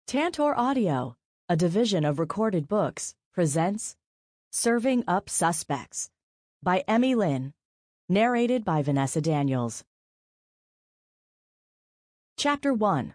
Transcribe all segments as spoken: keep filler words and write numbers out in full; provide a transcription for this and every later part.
Tantor Audio, a division of Recorded Books, presents Serving Up Suspects by Emmy Lynn, narrated by Vanessa Daniels. Chapter one.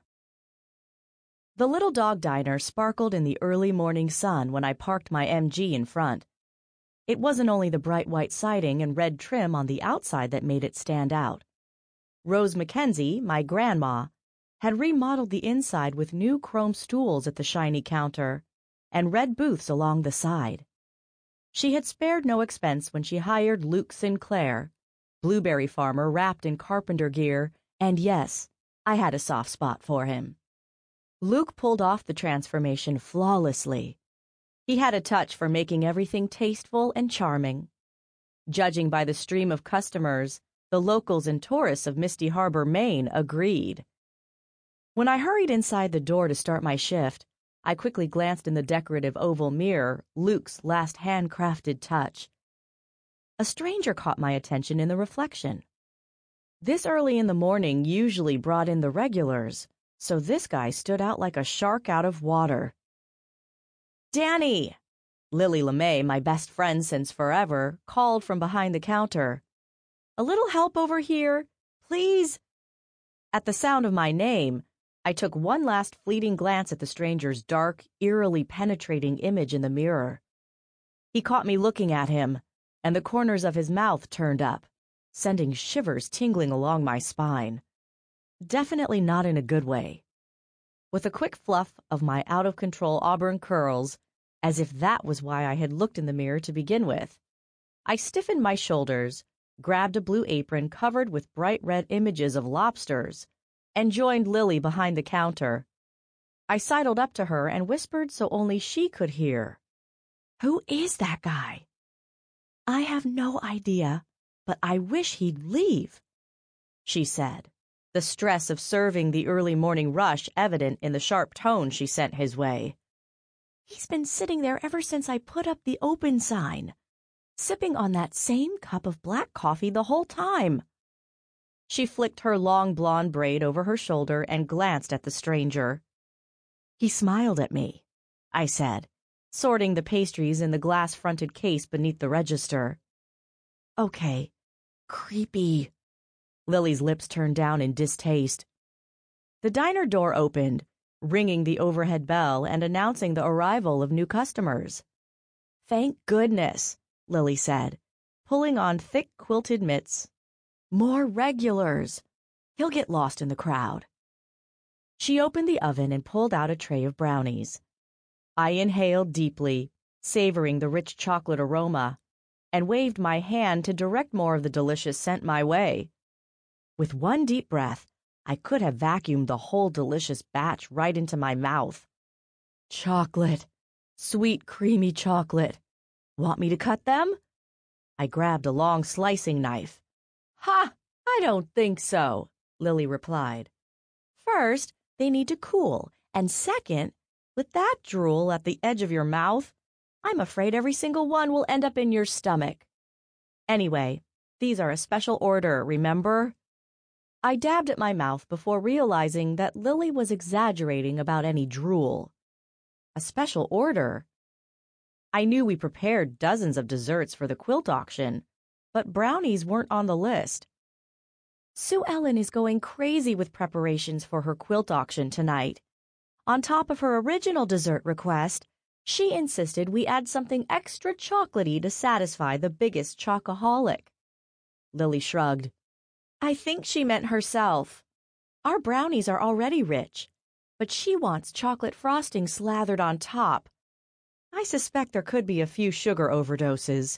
The Little Dog Diner sparkled in the early morning sun when I parked my M G in front. It wasn't only the bright white siding and red trim on the outside that made it stand out. Rose Mackenzie, my grandma, had remodeled the inside with new chrome stools at the shiny counter and red booths along the side. She had spared no expense when she hired Luke Sinclair, blueberry farmer wrapped in carpenter gear, and yes, I had a soft spot for him. Luke pulled off the transformation flawlessly. He had a touch for making everything tasteful and charming. Judging by the stream of customers, the locals and tourists of Misty Harbor, Maine, agreed. When I hurried inside the door to start my shift, I quickly glanced in the decorative oval mirror, Luke's last handcrafted touch. A stranger caught my attention in the reflection. This early in the morning usually brought in the regulars, so this guy stood out like a shark out of water. "Danny!" Lily LeMay, my best friend since forever, called from behind the counter. "A little help over here, please?" At the sound of my name, I took one last fleeting glance at the stranger's dark, eerily penetrating image in the mirror. He caught me looking at him, and the corners of his mouth turned up, sending shivers tingling along my spine. Definitely not in a good way. With a quick fluff of my out-of-control auburn curls, as if that was why I had looked in the mirror to begin with, I stiffened my shoulders, grabbed a blue apron covered with bright red images of lobsters, and joined Lily behind the counter. I sidled up to her and whispered so only she could hear. "Who is that guy?" "I have no idea, but I wish he'd leave," she said, the stress of serving the early morning rush evident in the sharp tone she sent his way. "He's been sitting there ever since I put up the open sign, sipping on that same cup of black coffee the whole time." She flicked her long blonde braid over her shoulder and glanced at the stranger. "He smiled at me," I said, sorting the pastries in the glass-fronted case beneath the register. "Okay, creepy." Lily's lips turned down in distaste. The diner door opened, ringing the overhead bell and announcing the arrival of new customers. "Thank goodness," Lily said, pulling on thick quilted mitts. "More regulars. He'll get lost in the crowd." She opened the oven and pulled out a tray of brownies. I inhaled deeply, savoring the rich chocolate aroma, and waved my hand to direct more of the delicious scent my way. With one deep breath, I could have vacuumed the whole delicious batch right into my mouth. Chocolate. Sweet, creamy chocolate. "Want me to cut them?" I grabbed a long slicing knife. "Ha! I don't think so," Lily replied. "First, they need to cool, and second, with that drool at the edge of your mouth, I'm afraid every single one will end up in your stomach. Anyway, these are a special order, remember?" I dabbed at my mouth before realizing that Lily was exaggerating about any drool. A special order? I knew we prepared dozens of desserts for the quilt auction, but brownies weren't on the list. "Sue Ellen is going crazy with preparations for her quilt auction tonight. On top of her original dessert request, she insisted we add something extra chocolatey to satisfy the biggest chocoholic." Lily shrugged. "I think she meant herself. Our brownies are already rich, but she wants chocolate frosting slathered on top. I suspect there could be a few sugar overdoses."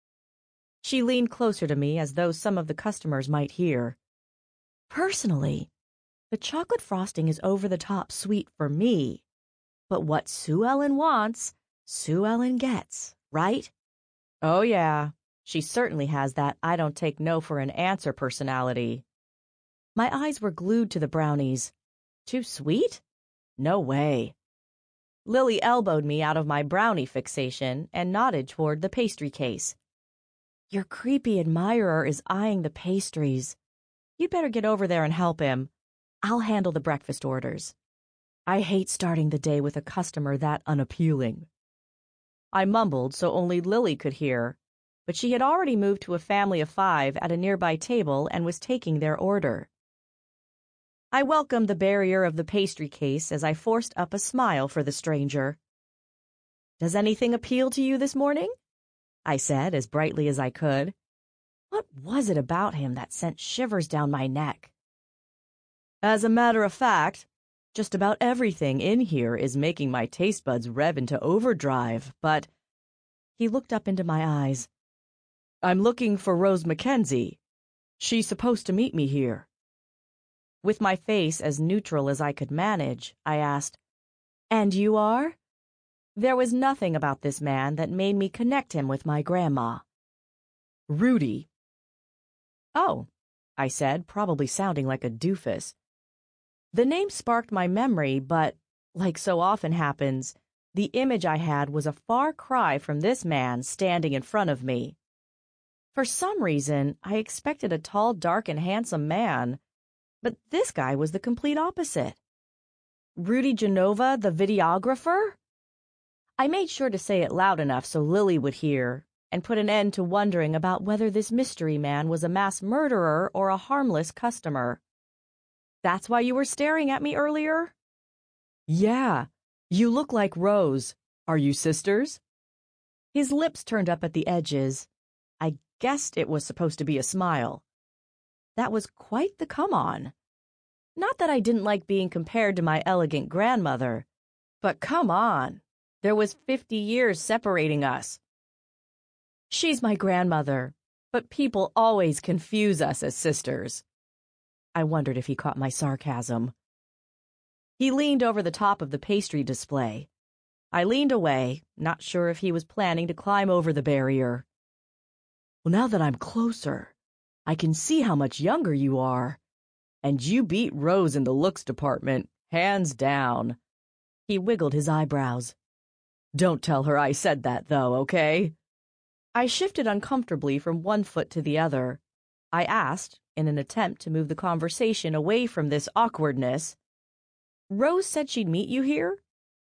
She leaned closer to me as though some of the customers might hear. "Personally, the chocolate frosting is over-the-top sweet for me. But what Sue Ellen wants, Sue Ellen gets, right?" "Oh, yeah. She certainly has that I don't take no for an answer personality." My eyes were glued to the brownies. Too sweet? No way. Lily elbowed me out of my brownie fixation and nodded toward the pastry case. "Your creepy admirer is eyeing the pastries. You'd better get over there and help him. I'll handle the breakfast orders." I hate starting the day with a customer that unappealing. I mumbled so only Lily could hear, but she had already moved to a family of five at a nearby table and was taking their order. I welcomed the barrier of the pastry case as I forced up a smile for the stranger. "Does anything appeal to you this morning?" I said as brightly as I could. What was it about him that sent shivers down my neck? "As a matter of fact, just about everything in here is making my taste buds rev into overdrive, but—" He looked up into my eyes. "I'm looking for Rose Mackenzie. She's supposed to meet me here." With my face as neutral as I could manage, I asked, "And you are?" There was nothing about this man that made me connect him with my grandma. "Rudy." "Oh," I said, probably sounding like a doofus. The name sparked my memory, but, like so often happens, the image I had was a far cry from this man standing in front of me. For some reason, I expected a tall, dark, and handsome man, but this guy was the complete opposite. Rudy Genova, the videographer? I made sure to say it loud enough so Lily would hear, and put an end to wondering about whether this mystery man was a mass murderer or a harmless customer. "That's why you were staring at me earlier?" "Yeah, you look like Rose. Are you sisters?" His lips turned up at the edges. I guessed it was supposed to be a smile. That was quite the come-on. Not that I didn't like being compared to my elegant grandmother, but come on, there was fifty years separating us. "She's my grandmother, but people always confuse us as sisters." I wondered if he caught my sarcasm. He leaned over the top of the pastry display. I leaned away, not sure if he was planning to climb over the barrier. "Well, now that I'm closer, I can see how much younger you are. And you beat Rose in the looks department, hands down." He wiggled his eyebrows. "Don't tell her I said that, though, okay?" I shifted uncomfortably from one foot to the other. I asked, in an attempt to move the conversation away from this awkwardness, "Rose said she'd meet you here?"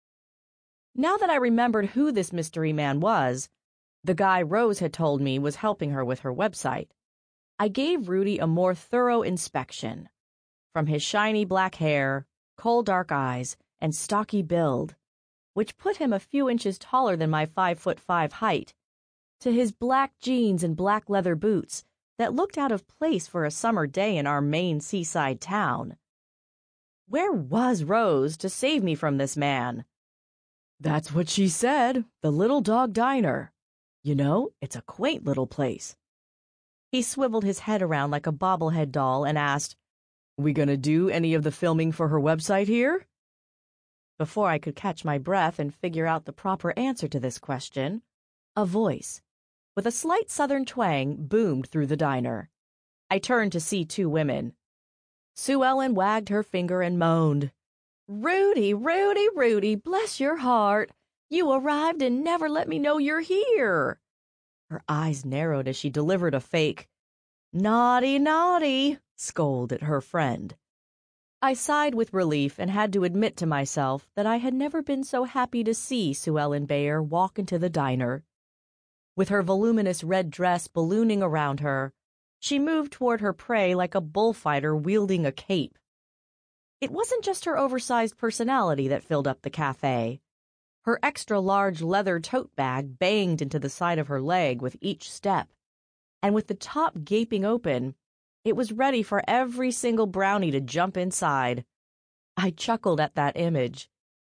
Now that I remembered who this mystery man was, the guy Rose had told me was helping her with her website, I gave Rudy a more thorough inspection. From his shiny black hair, coal dark eyes, and stocky build, which put him a few inches taller than my five foot five height, to his black jeans and black leather boots that looked out of place for a summer day in our Maine seaside town. Where was Rose to save me from this man? "That's what she said, the Little Dog Diner. You know, it's a quaint little place." He swiveled his head around like a bobblehead doll and asked, "We gonna do any of the filming for her website here?" Before I could catch my breath and figure out the proper answer to this question, a voice, with a slight southern twang, boomed through the diner. I turned to see two women. Sue Ellen wagged her finger and moaned, "Rudy, Rudy, Rudy, bless your heart. You arrived and never let me know you're here." Her eyes narrowed as she delivered a fake, "Naughty, naughty," scold at her friend. I sighed with relief and had to admit to myself that I had never been so happy to see Sue Ellen Bayer walk into the diner. With her voluminous red dress ballooning around her, she moved toward her prey like a bullfighter wielding a cape. It wasn't just her oversized personality that filled up the cafe. Her extra-large leather tote bag banged into the side of her leg with each step, and with the top gaping open, it was ready for every single brownie to jump inside. I chuckled at that image.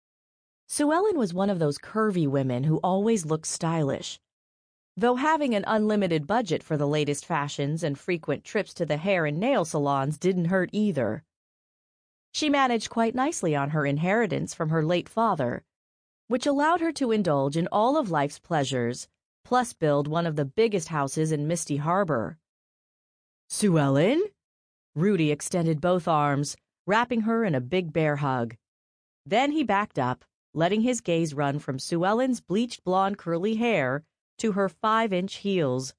Sue Ellen was one of those curvy women who always looked stylish, though having an unlimited budget for the latest fashions and frequent trips to the hair and nail salons didn't hurt either. She managed quite nicely on her inheritance from her late father, which allowed her to indulge in all of life's pleasures, plus build one of the biggest houses in Misty Harbor. "Sue Ellen?" Rudy extended both arms, wrapping her in a big bear hug. Then he backed up, letting his gaze run from Sue Ellen's bleached blonde curly hair to her five-inch heels.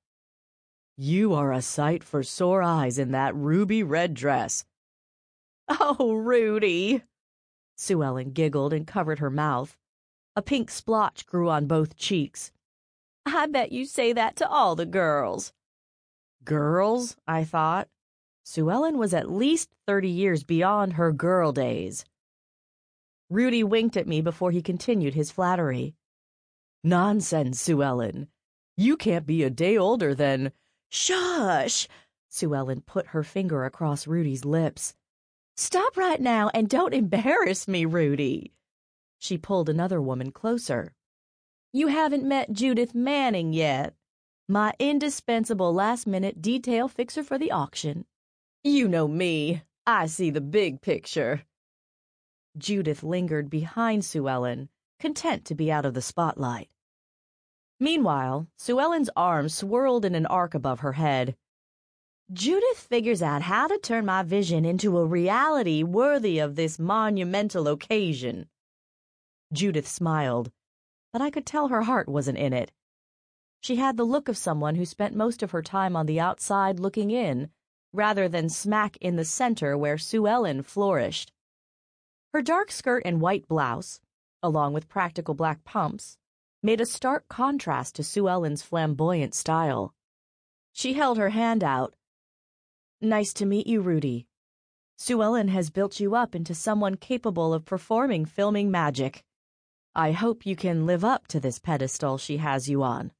"You are a sight for sore eyes in that ruby red dress." "Oh, Rudy!" Sue Ellen giggled and covered her mouth. A pink splotch grew on both cheeks. I bet you say that to all the girls. Girls, I thought. Sue Ellen was at least thirty years beyond her girl days. Rudy winked at me before he continued his flattery. Nonsense, Sue Ellen. You can't be a day older than— Shush! Sue Ellen put her finger across Rudy's lips. Stop right now and don't embarrass me, Rudy. She pulled another woman closer. You haven't met Judith Manning yet, my indispensable last-minute detail fixer for the auction. You know me. I see the big picture. Judith lingered behind Sue Ellen, content to be out of the spotlight. Meanwhile, Sue Ellen's arms swirled in an arc above her head. Judith figures out how to turn my vision into a reality worthy of this monumental occasion. Judith smiled, but I could tell her heart wasn't in it. She had the look of someone who spent most of her time on the outside looking in, rather than smack in the center where Sue Ellen flourished. Her dark skirt and white blouse, along with practical black pumps, made a stark contrast to Sue Ellen's flamboyant style. She held her hand out. Nice to meet you, Rudy. Sue Ellen has built you up into someone capable of performing filming magic. I hope you can live up to this pedestal she has you on.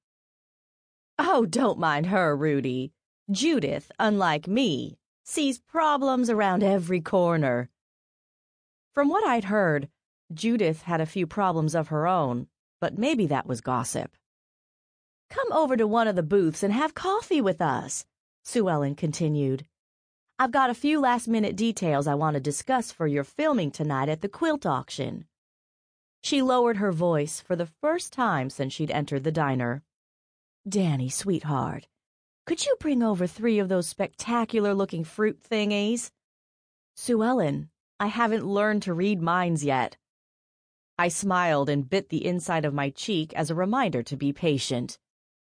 Oh, don't mind her, Rudy. Judith, unlike me, sees problems around every corner. From what I'd heard, Judith had a few problems of her own, but maybe that was gossip. Come over to one of the booths and have coffee with us, Sue Ellen continued. I've got a few last-minute details I want to discuss for your filming tonight at the quilt auction. She lowered her voice for the first time since she'd entered the diner. Danny, sweetheart, could you bring over three of those spectacular-looking fruit thingies? Sue Ellen, I haven't learned to read minds yet. I smiled and bit the inside of my cheek as a reminder to be patient.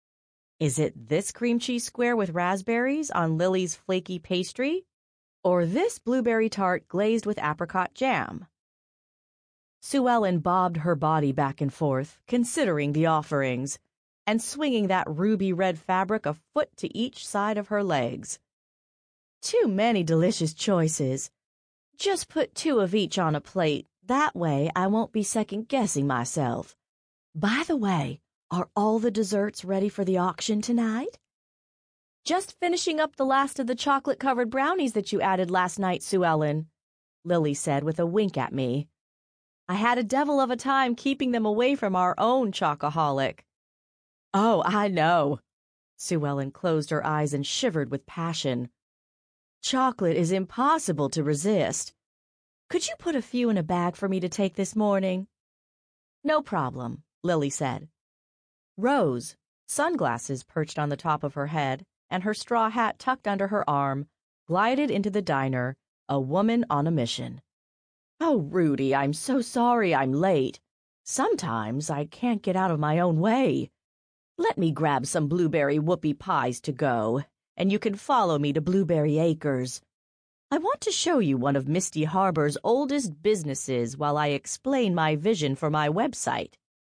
Is it this cream cheese square with raspberries on Lily's flaky pastry? Or this blueberry tart glazed with apricot jam? Sue Ellen bobbed her body back and forth, considering the offerings, and swinging that ruby-red fabric a foot to each side of her legs. Too many delicious choices. Just put two of each on a plate. That way I won't be second-guessing myself. By the way, are all the desserts ready for the auction tonight? Just finishing up the last of the chocolate-covered brownies that you added last night, Sue Ellen, Lily said with a wink at me. I had a devil of a time keeping them away from our own chocoholic. Oh, I know. Sue Ellen closed her eyes and shivered with passion. Chocolate is impossible to resist. Could you put a few in a bag for me to take this morning? No problem, Lily said. Rose, sunglasses perched on the top of her head and her straw hat tucked under her arm, glided into the diner, a woman on a mission. Oh, Rudy, I'm so sorry I'm late. Sometimes I can't get out of my own way. Let me grab some blueberry whoopie pies to go, and you can follow me to Blueberry Acres. I want to show you one of Misty Harbor's oldest businesses while I explain my vision for my website.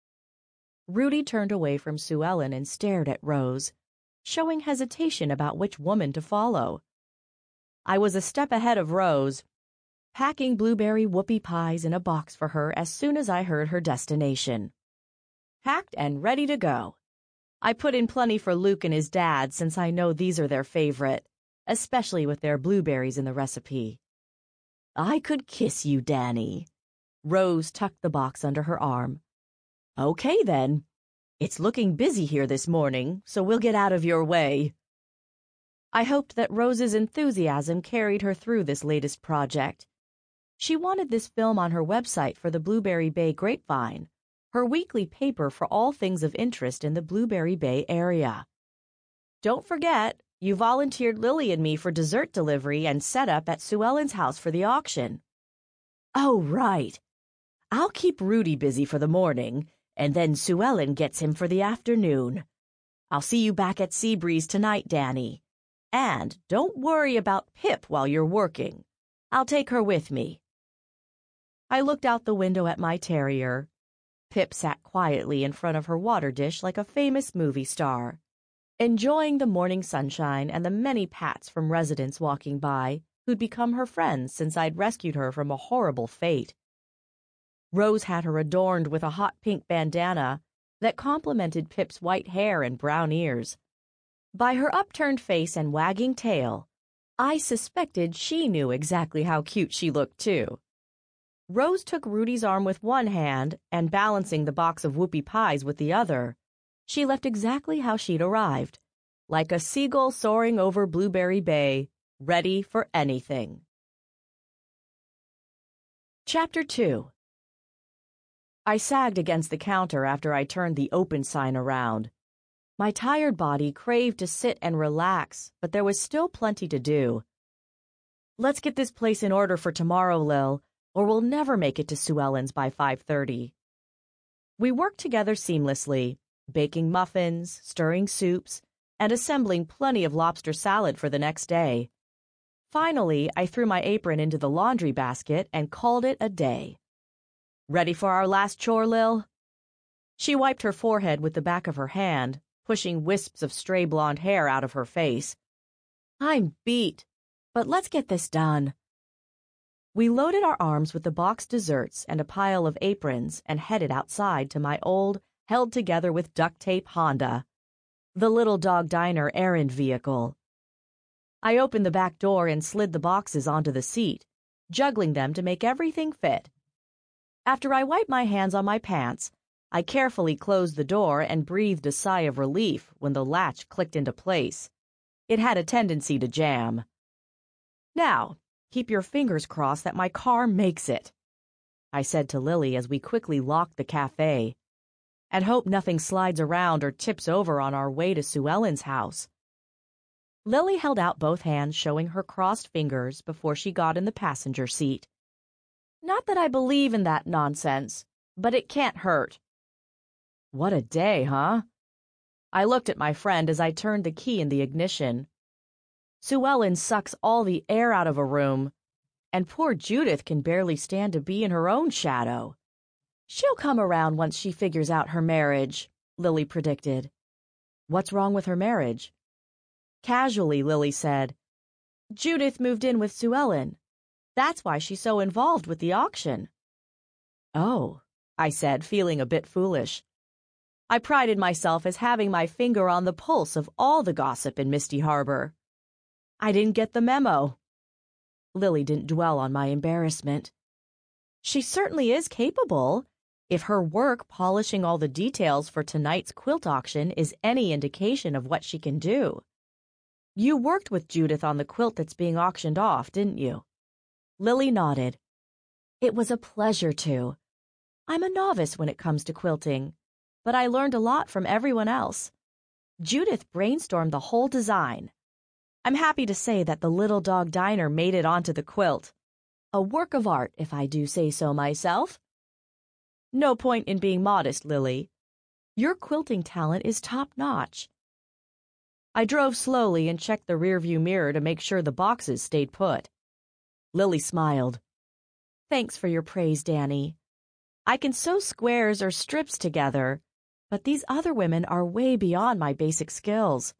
Rudy turned away from Sue Ellen and stared at Rose, showing hesitation about which woman to follow. I was a step ahead of Rose, packing blueberry whoopie pies in a box for her as soon as I heard her destination. Packed and ready to go. I put in plenty for Luke and his dad since I know these are their favorite, especially with their blueberries in the recipe. I could kiss you, Danny. Rose tucked the box under her arm. Okay, then. It's looking busy here this morning, so we'll get out of your way. I hoped that Rose's enthusiasm carried her through this latest project. She wanted this film on her website for the Blueberry Bay Grapevine, her weekly paper for all things of interest in the Blueberry Bay area. Don't forget, you volunteered Lily and me for dessert delivery and setup at Sue Ellen's house for the auction. Oh, right. I'll keep Rudy busy for the morning, and then Sue Ellen gets him for the afternoon. I'll see you back at Seabreeze tonight, Danny. And don't worry about Pip while you're working. I'll take her with me. I looked out the window at my terrier. Pip sat quietly in front of her water dish like a famous movie star, enjoying the morning sunshine and the many pats from residents walking by who'd become her friends since I'd rescued her from a horrible fate. Rose had her adorned with a hot pink bandana that complemented Pip's white hair and brown ears. By her upturned face and wagging tail, I suspected she knew exactly how cute she looked, too. Rose took Rudy's arm with one hand and, balancing the box of whoopie pies with the other, she left exactly how she'd arrived, like a seagull soaring over Blueberry Bay, ready for anything. Chapter two. I sagged against the counter after I turned the open sign around. My tired body craved to sit and relax, but there was still plenty to do. Let's get this place in order for tomorrow, Lil, or we'll never make it to Sue Ellen's by five thirty. We worked together seamlessly, baking muffins, stirring soups, and assembling plenty of lobster salad for the next day. Finally, I threw my apron into the laundry basket and called it a day. Ready for our last chore, Lil? She wiped her forehead with the back of her hand, pushing wisps of stray blonde hair out of her face. I'm beat, but let's get this done. We loaded our arms with the boxed desserts and a pile of aprons and headed outside to my old, held-together with duct tape Honda, the Little Dog Diner errand vehicle. I opened the back door and slid the boxes onto the seat, juggling them to make everything fit. After I wiped my hands on my pants, I carefully closed the door and breathed a sigh of relief when the latch clicked into place. It had a tendency to jam. Now, keep your fingers crossed that my car makes it, I said to Lily as we quickly locked the cafe, and hope nothing slides around or tips over on our way to Sue Ellen's house. Lily held out both hands, showing her crossed fingers before she got in the passenger seat. Not that I believe in that nonsense, but it can't hurt. What a day, huh? I looked at my friend as I turned the key in the ignition. Sue Ellen sucks all the air out of a room, and poor Judith can barely stand to be in her own shadow. She'll come around once she figures out her marriage, Lily predicted. What's wrong with her marriage? Casually, Lily said, Judith moved in with Sue Ellen. That's why she's so involved with the auction. Oh, I said, feeling a bit foolish. I prided myself as having my finger on the pulse of all the gossip in Misty Harbor. I didn't get the memo. Lily didn't dwell on my embarrassment. She certainly is capable, if her work polishing all the details for tonight's quilt auction is any indication of what she can do. You worked with Judith on the quilt that's being auctioned off, didn't you? Lily nodded. It was a pleasure to. I'm a novice when it comes to quilting, but I learned a lot from everyone else. Judith brainstormed the whole design. I'm happy to say that the Little Dog Diner made it onto the quilt. A work of art, if I do say so myself. No point in being modest, Lily. Your quilting talent is top-notch. I drove slowly and checked the rearview mirror to make sure the boxes stayed put. Lily smiled. Thanks for your praise, Danny. I can sew squares or strips together, but these other women are way beyond my basic skills.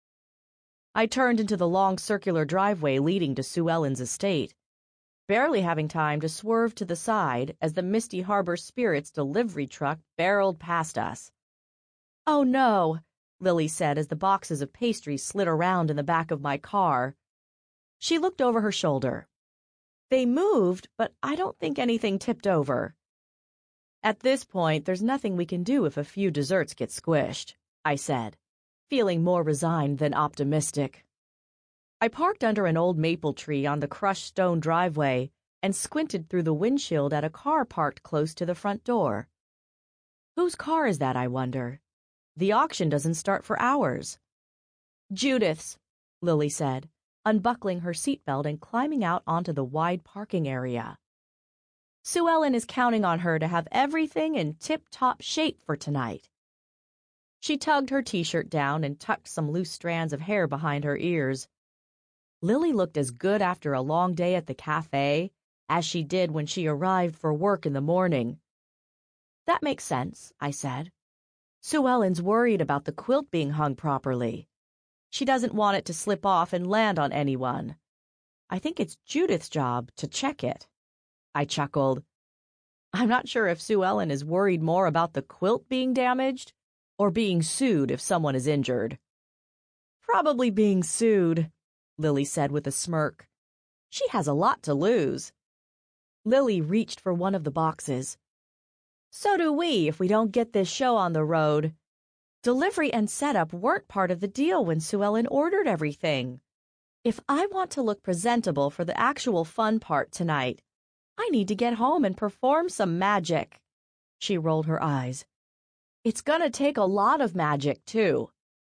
I turned into the long circular driveway leading to Sue Ellen's estate, barely having time to swerve to the side as the Misty Harbor Spirits delivery truck barreled past us. Oh no, Lily said as the boxes of pastry slid around in the back of my car. She looked over her shoulder. They moved, but I don't think anything tipped over. At this point, there's nothing we can do if a few desserts get squished, I said, feeling more resigned than optimistic. I parked under an old maple tree on the crushed stone driveway and squinted through the windshield at a car parked close to the front door. Whose car is that, I wonder? The auction doesn't start for hours. Judith's, Lily said, unbuckling her seatbelt and climbing out onto the wide parking area. Sue Ellen is counting on her to have everything in tip-top shape for tonight. She tugged her t-shirt down and tucked some loose strands of hair behind her ears. Lily looked as good after a long day at the cafe as she did when she arrived for work in the morning. That makes sense, I said. Sue Ellen's worried about the quilt being hung properly. She doesn't want it to slip off and land on anyone. I think it's Judith's job to check it. I chuckled. I'm not sure if Sue Ellen is worried more about the quilt being damaged or being sued if someone is injured. Probably being sued, Lily said with a smirk. She has a lot to lose. Lily reached for one of the boxes. So do we if we don't get this show on the road. Delivery and setup weren't part of the deal when Sue Ellen ordered everything. If I want to look presentable for the actual fun part tonight, I need to get home and perform some magic. She rolled her eyes. It's gonna take a lot of magic, too.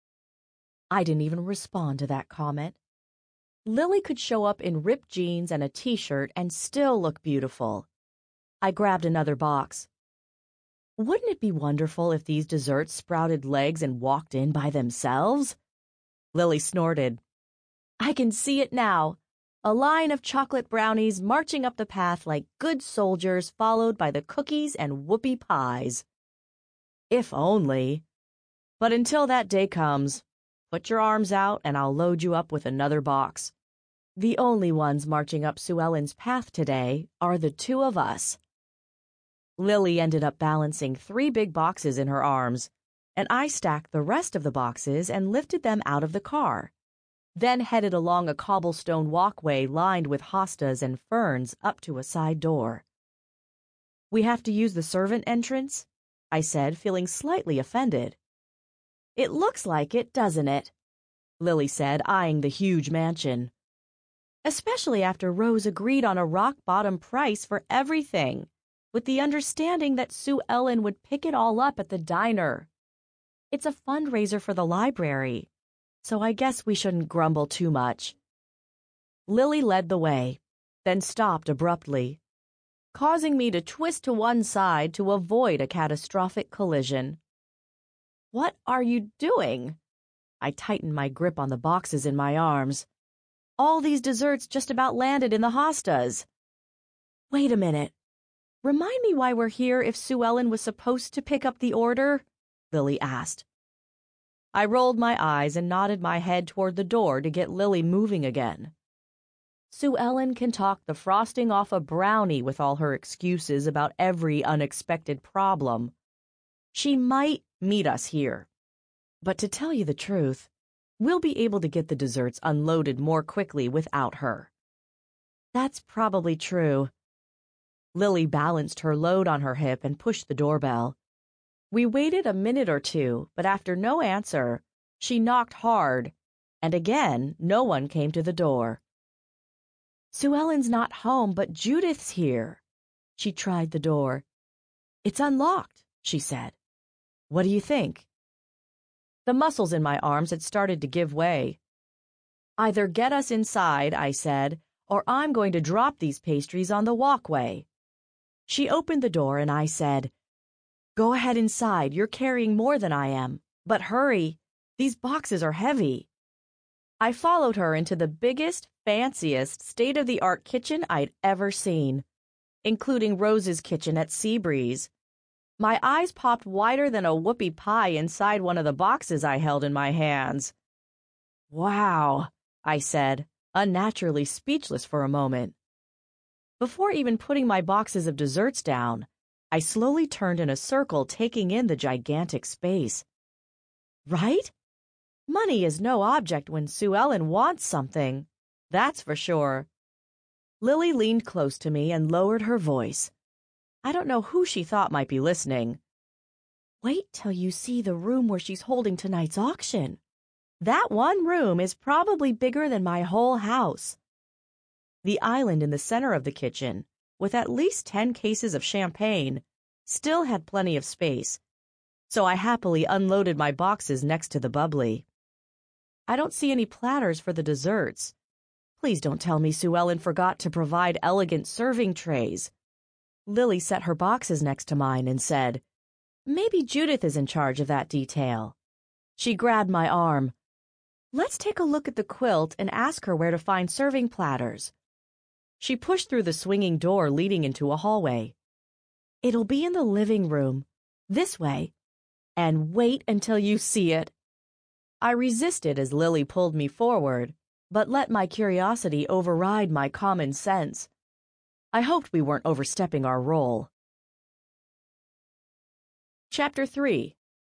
I didn't even respond to that comment. Lily could show up in ripped jeans and a t-shirt and still look beautiful. I grabbed another box. Wouldn't it be wonderful if these desserts sprouted legs and walked in by themselves? Lily snorted. I can see it now. A line of chocolate brownies marching up the path like good soldiers, followed by the cookies and whoopie pies. If only. But until that day comes, put your arms out and I'll load you up with another box. The only ones marching up Sue Ellen's path today are the two of us. Lily ended up balancing three big boxes in her arms, and I stacked the rest of the boxes and lifted them out of the car, then headed along a cobblestone walkway lined with hostas and ferns up to a side door. We have to use the servant entrance? I said, feeling slightly offended. It looks like it, doesn't it? Lily said, eyeing the huge mansion. Especially after Rose agreed on a rock-bottom price for everything, with the understanding that Sue Ellen would pick it all up at the diner. It's a fundraiser for the library, so I guess we shouldn't grumble too much. Lily led the way, then stopped abruptly, causing me to twist to one side to avoid a catastrophic collision. What are you doing? I tightened my grip on the boxes in my arms. All these desserts just about landed in the hostas. Wait a minute. Remind me why we're here if Sue Ellen was supposed to pick up the order? Lily asked. I rolled my eyes and nodded my head toward the door to get Lily moving again. Sue Ellen can talk the frosting off a brownie with all her excuses about every unexpected problem. She might meet us here. But to tell you the truth, we'll be able to get the desserts unloaded more quickly without her. That's probably true. Lily balanced her load on her hip and pushed the doorbell. We waited a minute or two, but after no answer, she knocked hard, and again no one came to the door. Sue Ellen's not home, but Judith's here. She tried the door. It's unlocked, she said. What do you think? The muscles in my arms had started to give way. Either get us inside, I said, or I'm going to drop these pastries on the walkway. She opened the door and I said, Go ahead inside, you're carrying more than I am. But hurry, these boxes are heavy. I followed her into the biggest, fanciest, state-of-the-art kitchen I'd ever seen, including Rose's kitchen at Seabreeze. My eyes popped wider than a whoopie pie inside one of the boxes I held in my hands. Wow, I said, unnaturally speechless for a moment. Before even putting my boxes of desserts down, I slowly turned in a circle, taking in the gigantic space. Right? Money is no object when Sue Ellen wants something. That's for sure. Lily leaned close to me and lowered her voice. I don't know who she thought might be listening. Wait till you see the room where she's holding tonight's auction. That one room is probably bigger than my whole house. The island in the center of the kitchen, with at least ten cases of champagne, still had plenty of space, so I happily unloaded my boxes next to the bubbly. I don't see any platters for the desserts. Please don't tell me Sue Ellen forgot to provide elegant serving trays. Lily set her boxes next to mine and said, Maybe Judith is in charge of that detail. She grabbed my arm. Let's take a look at the quilt and ask her where to find serving platters. She pushed through the swinging door leading into a hallway. "It'll be in the living room. This way. And wait until you see it." I resisted as Lily pulled me forward, but let my curiosity override my common sense. I hoped we weren't overstepping our role. Chapter three.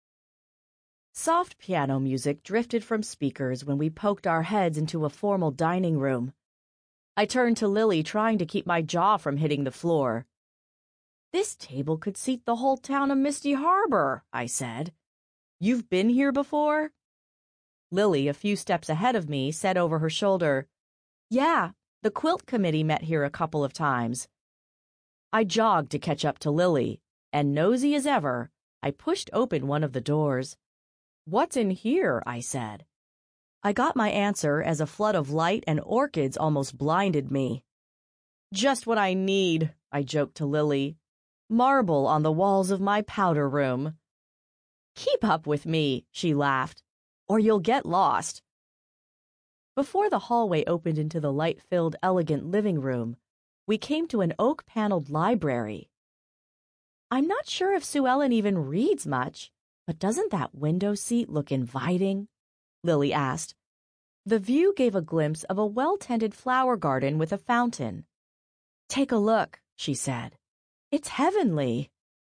Soft piano music drifted from speakers when we poked our heads into a formal dining room. I turned to Lily, trying to keep my jaw from hitting the floor. "This table could seat the whole town of Misty Harbor," I said. "You've been here before?" Lily, a few steps ahead of me, said over her shoulder, "Yeah, the quilt committee met here a couple of times." I jogged to catch up to Lily, and nosy as ever, I pushed open one of the doors. "What's in here?" I said. I got my answer as a flood of light and orchids almost blinded me. "Just what I need," I joked to Lily. "Marble on the walls of my powder room." "Keep up with me," she laughed, "or you'll get lost." Before the hallway opened into the light-filled, elegant living room, we came to an oak-paneled library. "I'm not sure if Sue Ellen even reads much, but doesn't that window seat look inviting?" Lily asked. The view gave a glimpse of a well-tended flower garden with a fountain. "Take a look," she said. "It's heavenly."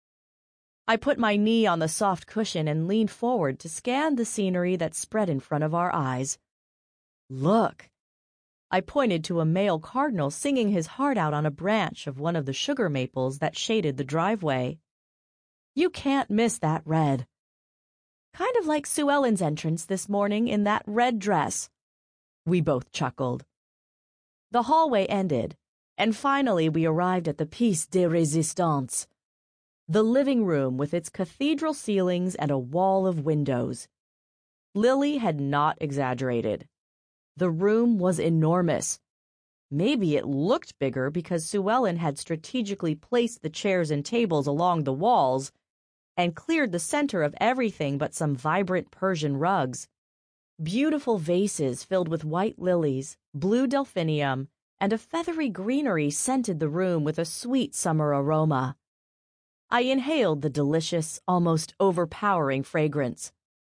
I put my knee on the soft cushion and leaned forward to scan the scenery that spread in front of our eyes. "Look!" I pointed to a male cardinal singing his heart out on a branch of one of the sugar maples that shaded the driveway. "You can't miss that red." "Kind of like Sue Ellen's entrance this morning in that red dress." We both chuckled. The hallway ended, and finally we arrived at the piece de résistance, the living room with its cathedral ceilings and a wall of windows. Lily had not exaggerated. The room was enormous. Maybe it looked bigger because Sue Ellen had strategically placed the chairs and tables along the walls and cleared the center of everything but some vibrant Persian rugs. Beautiful vases filled with white lilies, blue delphinium, and a feathery greenery scented the room with a sweet summer aroma. I inhaled the delicious, almost overpowering fragrance.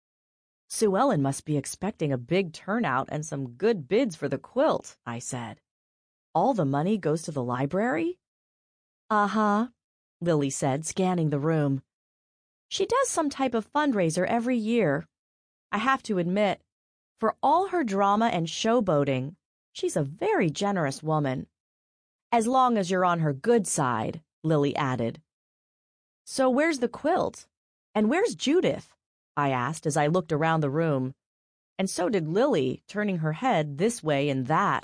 "Sue Ellen must be expecting a big turnout and some good bids for the quilt," I said. "All the money goes to the library?" "Uh-huh," Lily said, scanning the room. "She does some type of fundraiser every year. I have to admit, for all her drama and showboating, she's a very generous woman. As long as you're on her good side," Lily added. "So where's the quilt? And where's Judith?" I asked as I looked around the room. And so did Lily, turning her head this way and that.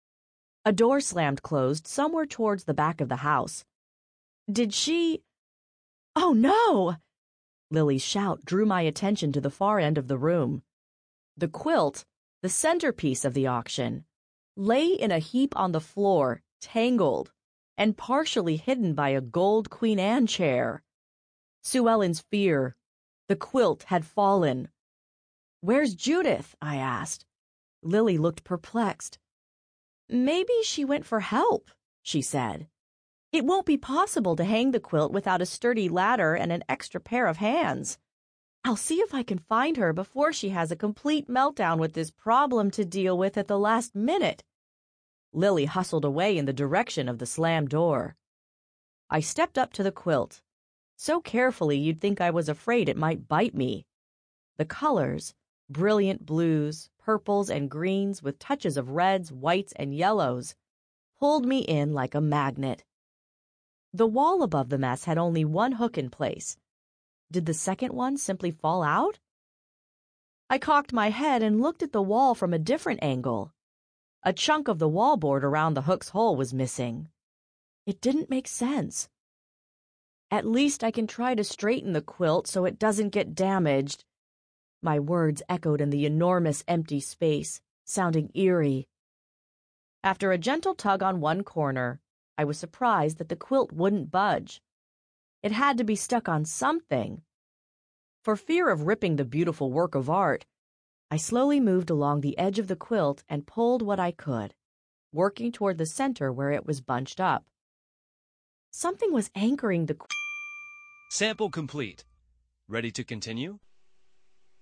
A door slammed closed somewhere towards the back of the house. "Did she—" "Oh, no!" Lily's shout drew my attention to the far end of the room. The quilt, the centerpiece of the auction, lay in a heap on the floor, tangled, and partially hidden by a gold Queen Anne chair. Sue Ellen's fear. The quilt had fallen. "Where's Judith?" I asked. Lily looked perplexed. "Maybe she went for help," she said. "It won't be possible to hang the quilt without a sturdy ladder and an extra pair of hands. I'll see if I can find her before she has a complete meltdown with this problem to deal with at the last minute." Lily hustled away in the direction of the slammed door. I stepped up to the quilt, so carefully you'd think I was afraid it might bite me. The colors, brilliant blues, purples, and greens with touches of reds, whites, and yellows, pulled me in like a magnet. The wall above the mess had only one hook in place. Did the second one simply fall out? I cocked my head and looked at the wall from a different angle. A chunk of the wallboard around the hook's hole was missing. It didn't make sense. "At least I can try to straighten the quilt so it doesn't get damaged." My words echoed in the enormous empty space, sounding eerie. After a gentle tug on one corner, I was surprised that the quilt wouldn't budge. It had to be stuck on something. For fear of ripping the beautiful work of art, I slowly moved along the edge of the quilt and pulled what I could. working toward the center where it was bunched up. Something was anchoring the... Sample complete. Ready to continue?